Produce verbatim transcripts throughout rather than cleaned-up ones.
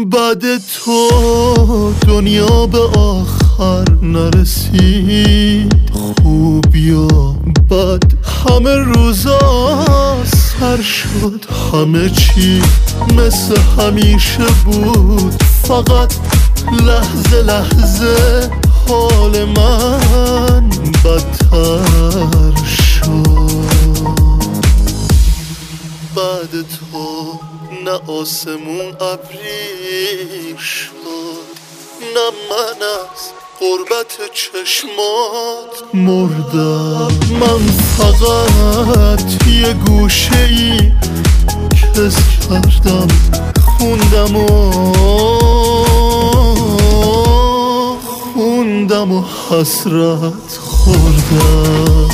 بعد تو دنیا به آخر نرسید، خوب یا بد همه روزا سر شد. همه چی مثل همیشه بود، فقط لحظه لحظه حال من بدتر شد. بعد تو نه آسمون ابری شد، نه من از قربت چشمات مردم. من فقط یه گوشه ای کس کردم، خوندم و خوندم و حسرت خوردم.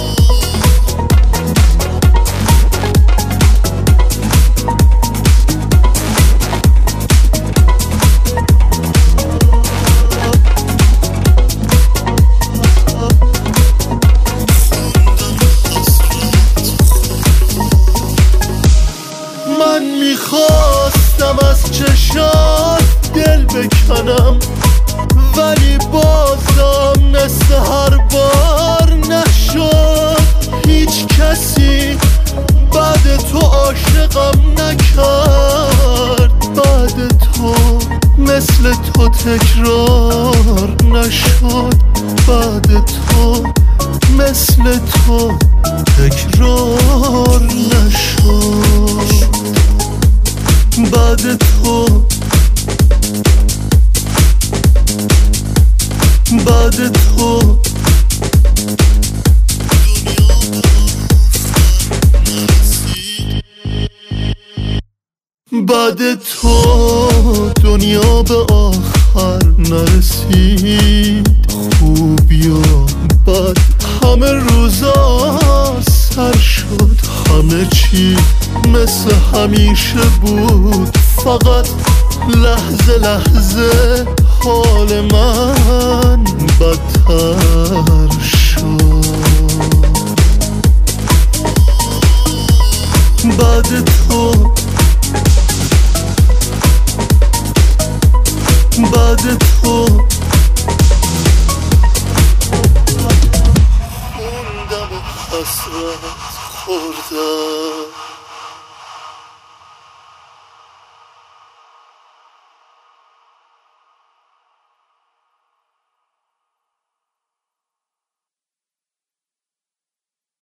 من میخواستم از چشات دل بکنم، ولی بازم مثل هر بار نشد. هیچ کسی بعد تو عاشقم نکرد، بعد تو مثل تو تکرار نشد. بعد تو مثل تو تکرار نشد. بعد تو بعد تو بعد تو دنیا به آخر نرسید، خوب یا بد همه روزا سر شد. همه چی مثل همیشه بود، فقط لحظه لحظه حال من بدتر شد. بعد تو بعد تو خوندم و حسرت خوردم.